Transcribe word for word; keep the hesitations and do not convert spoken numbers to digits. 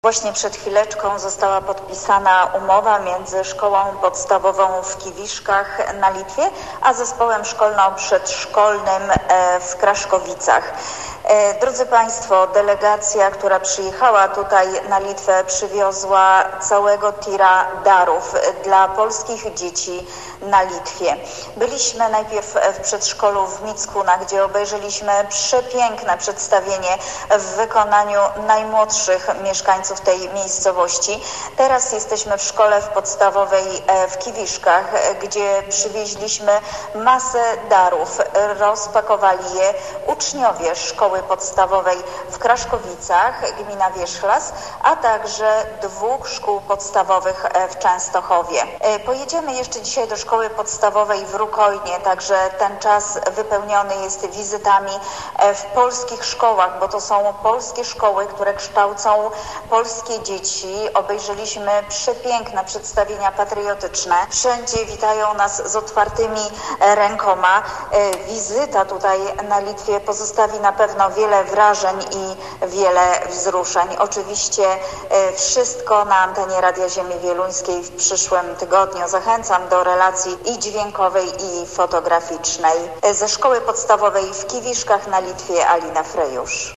Właśnie przed chwileczką została podpisana umowa między Szkołą Podstawową w Kiwiszkach na Litwie, a Zespołem Szkolno-Przedszkolnym w Kraszkowicach. Drodzy Państwo, delegacja, która przyjechała tutaj na Litwę, przywiozła całego tira darów dla polskich dzieci na Litwie. Byliśmy najpierw w przedszkolu w Mickuna, gdzie obejrzeliśmy przepiękne przedstawienie w wykonaniu najmłodszych mieszkańców tej miejscowości. Teraz jesteśmy w szkole podstawowej w Kiwiszkach, gdzie przywieźliśmy masę darów. Rozpakowali je uczniowie szkoły podstawowej w Kraszkowicach, gmina Wierzchlas, a także dwóch szkół podstawowych w Częstochowie. Pojedziemy jeszcze dzisiaj do szkoły podstawowej w Rukojnie, także ten czas wypełniony jest wizytami w polskich szkołach, bo to są polskie szkoły, które kształcą polskie dzieci. Obejrzeliśmy przepiękne przedstawienia patriotyczne. Wszędzie witają nas z otwartymi rękoma. Wizyta tutaj na Litwie pozostawi na pewno wiele wrażeń i wiele wzruszeń. Oczywiście wszystko na antenie Radia Ziemi Wieluńskiej w przyszłym tygodniu. Zachęcam do relacji i dźwiękowej, i fotograficznej. Ze szkoły podstawowej w Kiwiszkach na Litwie Alina Frejusz.